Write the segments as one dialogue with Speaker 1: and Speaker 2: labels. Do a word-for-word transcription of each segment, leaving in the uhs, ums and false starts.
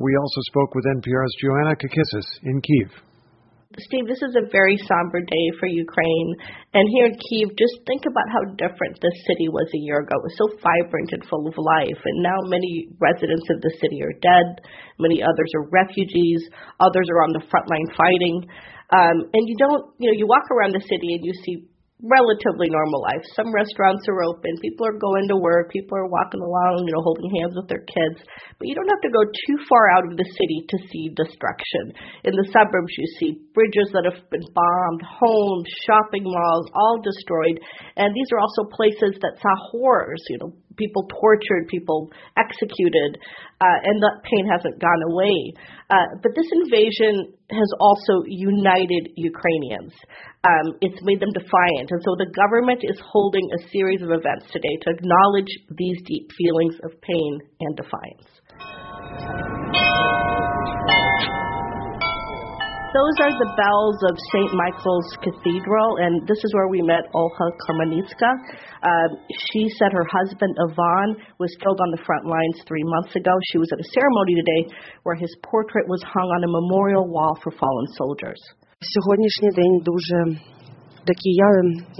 Speaker 1: We also spoke with N P R's Joanna Kakissis in Kyiv.
Speaker 2: Steve, this is a very somber day for Ukraine. And here in Kyiv, just think about how different this city was a year ago. It was so vibrant and full of life. And now many residents of the city are dead. Many others are refugees. Others are on the front line fighting. Um, and you don't, you know, you walk around the city and you see relatively normal life. Some restaurants are open. People are going to work. People are walking along, you know, holding hands with their kids. But you don't have to go too far out of the city to see destruction. In the suburbs, you see bridges that have been bombed, homes, shopping malls, all destroyed. And these are also places that saw horrors, you know, people tortured, people executed, uh, and that pain hasn't gone away. Uh, but this invasion has also united Ukrainians. Um, it's made them defiant. And so the government is holding a series of events today to acknowledge these deep feelings of pain and defiance. Those are the bells of Saint Michael's Cathedral, and this is where we met Olha Karmanitska. Uh, she said her husband, Ivan, was killed on the front lines three months ago. She was at a ceremony today where his portrait was hung on a memorial wall for fallen soldiers.
Speaker 3: Сьогоднішній день дуже такий, я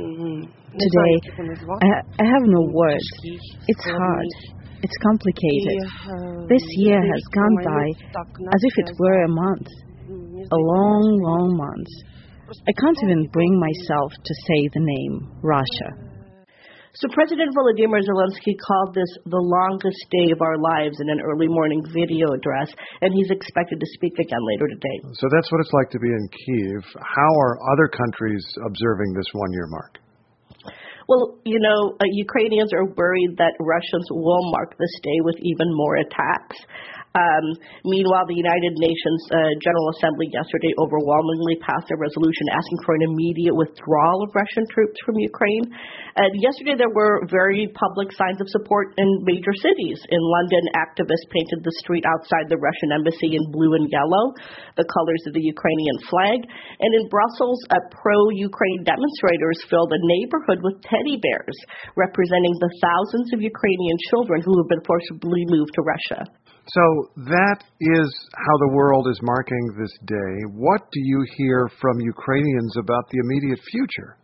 Speaker 4: Today, I, I have no words. It's hard. It's complicated. This year has gone by as if it were a month. A long, long month. I can't even bring myself to say the name Russia.
Speaker 2: So President Volodymyr Zelensky called this the longest day of our lives in an early morning video address, and he's expected to speak again later today.
Speaker 1: So that's what it's like to be in Kyiv. How are other countries observing this one-year mark?
Speaker 2: Well, you know, uh, Ukrainians are worried that Russians will mark this day with even more attacks. Um, meanwhile, the United Nations uh, General Assembly yesterday overwhelmingly passed a resolution asking for an immediate withdrawal of Russian troops from Ukraine. And yesterday there were very public signs of support in major cities. In London, activists painted the street outside the Russian embassy in blue and yellow, the colors of the Ukrainian flag. And in Brussels, uh, pro-Ukraine demonstrators filled a neighborhood with teddy bears, representing the thousands of Ukrainian children who have been forcibly moved to Russia.
Speaker 1: So that is how the world is marking this day. What do you hear from Ukrainians about the immediate future?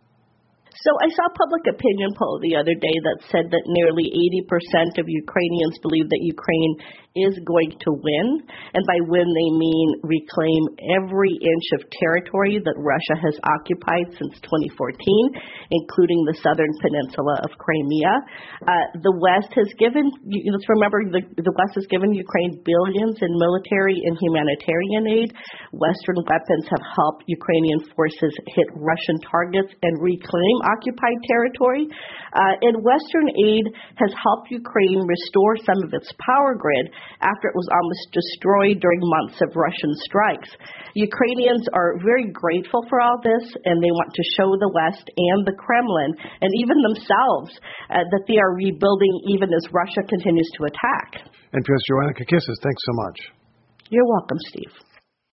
Speaker 2: So I saw a public opinion poll the other day that said that nearly eighty percent of Ukrainians believe that Ukraine is going to win. And by win, they mean reclaim every inch of territory that Russia has occupied since twenty fourteen, including the southern peninsula of Crimea. Uh, the West has given, let's remember, the, the West has given Ukraine billions in military and humanitarian aid. Western weapons have helped Ukrainian forces hit Russian targets and reclaim occupied territory, uh, and Western aid has helped Ukraine restore some of its power grid after it was almost destroyed during months of Russian strikes. Ukrainians are very grateful for all this, and they want to show the West and the Kremlin, and even themselves, uh, that they are rebuilding even as Russia continues to attack.
Speaker 1: N P R's Joanna Kakissis, thanks so much.
Speaker 2: You're welcome, Steve.